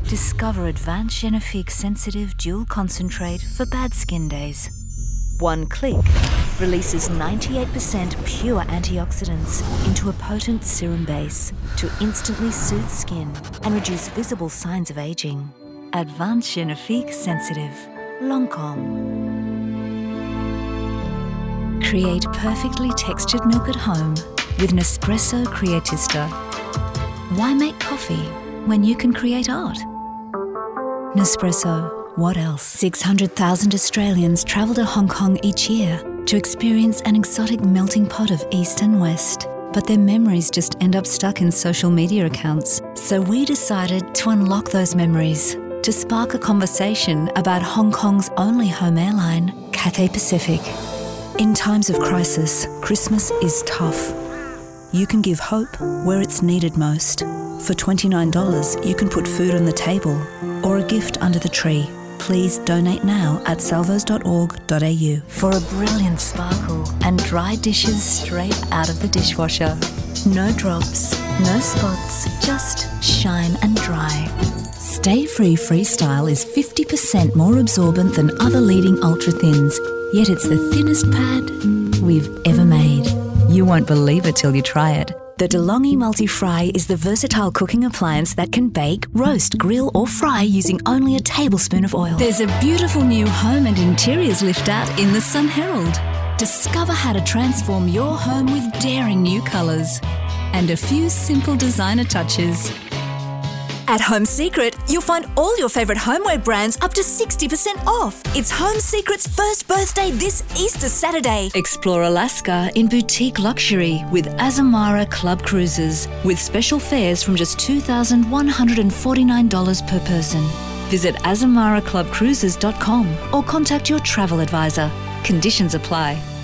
Discover Advanced Genifique Sensitive Dual Concentrate for bad skin days. One click releases 98% pure antioxidants into a potent serum base to instantly soothe skin and reduce visible signs of aging. Advanced Genifique Sensitive. Lancome. Create perfectly textured milk at home with Nespresso Creatista. Why make coffee when you can create art? Nespresso. What else? 600,000 Australians travel to Hong Kong each year to experience an exotic melting pot of East and West. But their memories just end up stuck in social media accounts. So we decided to unlock those memories, to spark a conversation about Hong Kong's only home airline, Cathay Pacific. In times of crisis, Christmas is tough. You can give hope where it's needed most. For $29, you can put food on the table or a gift under the tree. Please donate now at salvos.org.au for a brilliant sparkle and dry dishes straight out of the dishwasher. No drops, no spots, just shine and dry. Stay Free Freestyle is 50% more absorbent than other leading ultra thins, yet it's the thinnest pad we've ever made. You won't believe it till you try it. The DeLonghi Multi-Fry is the versatile cooking appliance that can bake, roast, grill or fry using only a tablespoon of oil. There's a beautiful new home and interiors lift out in the Sun Herald. Discover how to transform your home with daring new colours and a few simple designer touches. At Home Secret, you'll find all your favourite homeware brands up to 60% off. It's Home Secret's first birthday this Easter Saturday. Explore Alaska in boutique luxury with Azamara Club Cruises, with special fares from just $2,149 per person. Visit azamaraclubcruises.com or contact your travel advisor. Conditions apply.